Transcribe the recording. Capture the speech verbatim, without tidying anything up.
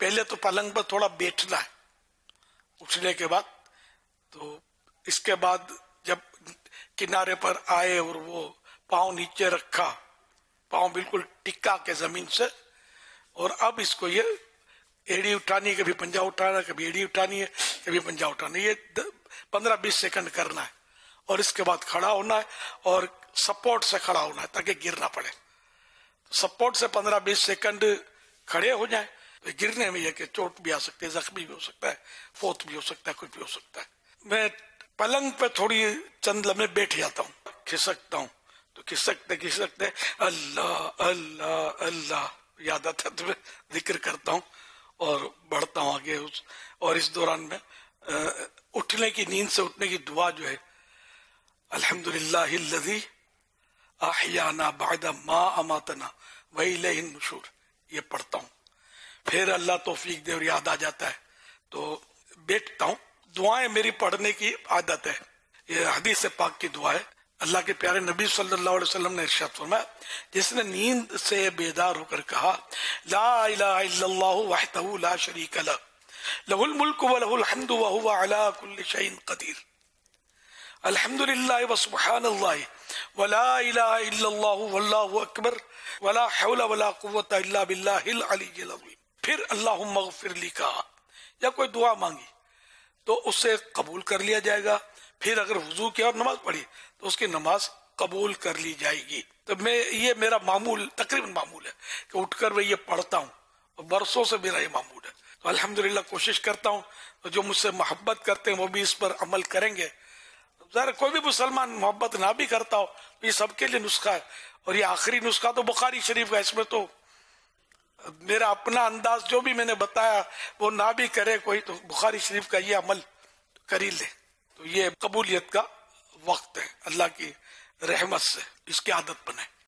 پہلے تو پلنگ پر تھوڑا بیٹھنا ہے اٹھنے کے بعد، تو اس کے بعد جب کنارے پر آئے اور وہ پاؤں نیچے رکھا، پاؤں بالکل ٹکا کے زمین سے، اور اب اس کو یہ ایڑی اٹھانی ہے، کبھی پنجہ اٹھانا ہے، کبھی ایڑی اٹھانی ہے، کبھی پنجہ اٹھانا ہے، یہ پندرہ بیس سیکنڈ کرنا ہے، اور اس کے بعد کھڑا ہونا ہے اور سپورٹ سے کھڑا ہونا ہے تاکہ گر نہ پڑے. سپورٹ سے پندرہ بیس سیکنڈ کھڑے ہو جائیں تو گرنے میں یہ کہ چوٹ بھی آ سکتی ہے، زخمی بھی ہو سکتا ہے، فوت بھی ہو سکتا ہے، کچھ بھی ہو سکتا ہے. میں پلنگ پہ تھوڑی چند لمحے بیٹھ جاتا ہوں، کھسکتا ہوں، تو کھسکتے کھسکتے اللہ اللہ اللہ یاد آتا تو میں ذکر کرتا ہوں اور بڑھتا ہوں آگے. اور اس دوران میں اٹھنے کی، نیند سے اٹھنے کی دعا جو ہے، الحمدللہ الذی احیانا بعد ما اماتنا والیہ النشور، یہ پڑھتا ہوں. پھر اللہ توفیق دے اور یاد آ جاتا ہے تو بیٹھتا ہوں. دعائیں میری پڑھنے کی عادت ہے، یہ حدیث پاک کی دعا ہے. اللہ کے پیارے نبی صلی اللہ علیہ وسلم نے ارشاد فرمایا، جس نے نیند سے بیدار ہو کر کہا لا الہ الا اللہ وحدہ لا شریک لہ لہ الملک و لہ الحمد وہو علی کل شیء قدیر، الحمدللہ وسبحان اللہ ولا الہ الا اللہ واللہ اکبر ولا حول ولا قوة الا باللہ العلی العظیم، پھر اللہم اغفر لی کہا یا کوئی دعا مانگی تو اسے قبول کر لیا جائے گا. پھر اگر وضو کیا اور نماز پڑھی تو اس کی نماز قبول کر لی جائے گی. تو میں یہ میرا معمول تقریباً معمول ہے کہ اٹھ کر میں یہ پڑھتا ہوں، اور برسوں سے میرا یہ معمول ہے. تو الحمدللہ کوشش کرتا ہوں، جو مجھ سے محبت کرتے ہیں وہ بھی اس پر عمل کریں گے. ظاہر کوئی بھی مسلمان محبت نہ بھی کرتا ہو تو یہ سب کے لیے نسخہ ہے، اور یہ آخری نسخہ تو بخاری شریف کا، اس میں تو میرا اپنا انداز جو بھی میں نے بتایا وہ نہ بھی کرے کوئی تو بخاری شریف کا یہ عمل کر ہی لے. تو یہ قبولیت کا وقت ہے، اللہ کی رحمت سے اس کی عادت بنے.